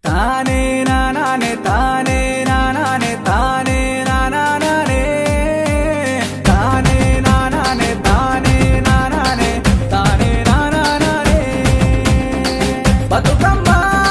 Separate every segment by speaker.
Speaker 1: తానే నానే తానే నానే తానే నానే తానే నానే తానే నానే తానే నానే బతుకమ్మ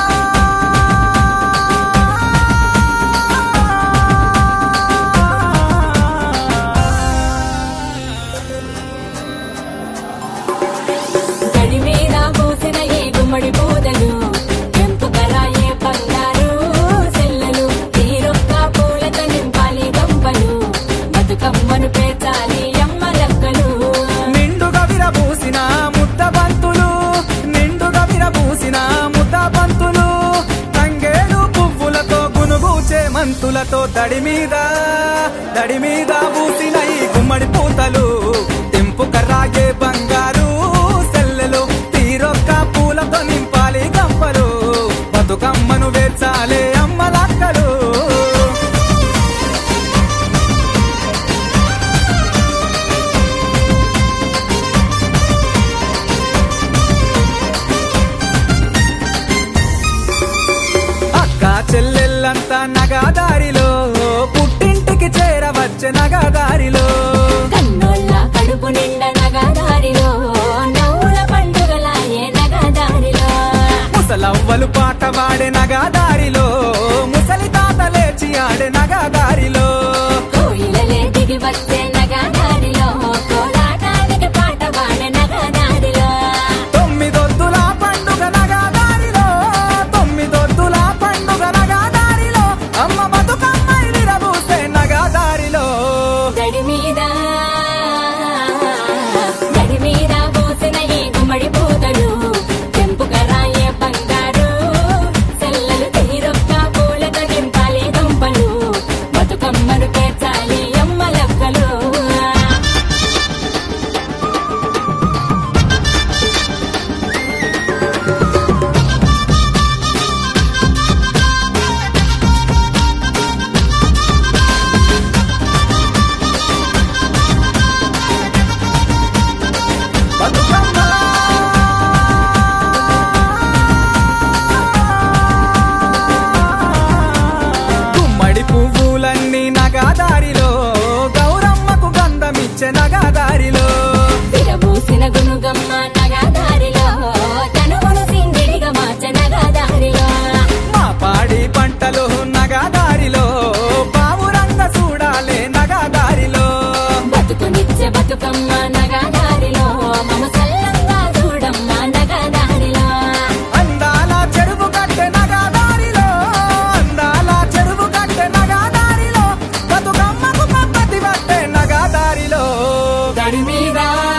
Speaker 2: గడి మీద పూసిన ఈ గుమ్మడి పూదలు పెంపుకరాయే బంగారు సెల్లలు తీరొక్క పూలతో నింపాలి గంపలు బతుకమ్మను పేర్చాలి అమ్మ లక్కలు
Speaker 1: నిండుగా విరబూసిన ముద్ద బంతులు నిండుగా విరబూసిన ముద్ద బంతులు తంగేడు పువ్వులతో గునుగూచే మంతులతో దడి మీద పూసిన ఈ గుమ్మడి పూతలు తెంపుకరాగే బంగారు సెల్లెలు తీరొక్క పూలతో నింపాలి గంపలు బతుకమ్మను వేర్చాలే అమ్మ లక్కలు అక్క చెల్లెళ్ళంతా నగాదారిలో పుట్టింటికి చేరవచ్చే నగాదారిలో
Speaker 2: కన్నోళ్ళ కడుపు నిండా నగదారిలో నవ్వుల పండుగలాయే నగదారిలో
Speaker 1: ముసలవ్వలు పాట పాడే నగాదారిలో ముసలి తాత లేచి ఆడే నగాదారిలో
Speaker 2: కోయిలలే దిగి వచ్చే నగదారిలో కోలాటానికి పాట పాడే నగదారిలో
Speaker 1: తొమ్మిదొద్దుల పండుగ నగాదారిలో తొమ్మిదొద్దుల పండుగ నగాదారిలో అమ్మ బతుకమ్మ విరబూసే నగాదారిలో
Speaker 2: గడి మీద పోసిన ఈ గుమ్మడి పూతలు తెంపుకరాయే బంగారు సెల్లలు తీరొక్క పూలతో నింపాలి గంపలు బతుకమ్మను పేర్చాలి అమ్మ లక్కలు
Speaker 1: బతుకమ్మ గుమ్మడి పువ్వులన్నీ నగాదారిలో గౌరమ్మకు గంధమిచ్చే నగాదారిలో
Speaker 2: విరబూసిన గునుగమ్మ నగదారిలో తనువును సింగిడిగా మార్చ నగదారిలో
Speaker 1: మా పాడి పంటలు నగాదారిలో పావురంగ చూడాలే నగాదారిలో
Speaker 2: బతుకునిచ్చే బతుకమ్మ నగదారిలో మమ సల్లంగా చూడమ్మ నగదారిలో
Speaker 1: అందాల చెరువు కట్టె నగాదారిలో అందాల చెరువు కట్టె నగాదారిలో బతుకమ్మకు పద్ధతి పట్టే నగాదారిలో
Speaker 2: గడి మీద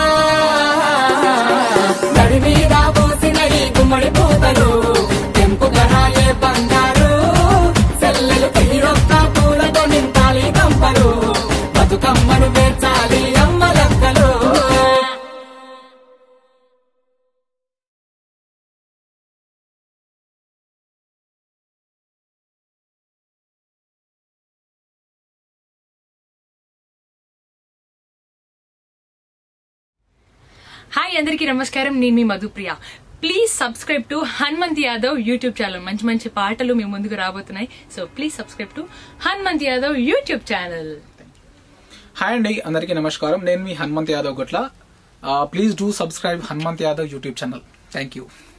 Speaker 2: పోసిన ఈ గుమ్మడి పూతలు తెంపుకరాయే బంగారు సెల్లలు తీరొక్క పూలతో నింపాలి గంపలు బతుకమ్మను పేర్చాలి అమ్మ లక్కలు
Speaker 3: హాయ్ అందరికీ నమస్కారం. నేను మీ Madhupriya. Please subscribe to Hanumanth Yadav YouTube channel. మంచి మంచి పాటలు మీ ముందుకు రాబోతున్నాయి. So please subscribe to Hanumanth Yadav YouTube channel.
Speaker 4: Hi అండి, అందరికీ నమస్కారం. నేను మీ Hanumanth Yadav Gutla. Please do subscribe Hanumanth Yadav YouTube channel. Thank you.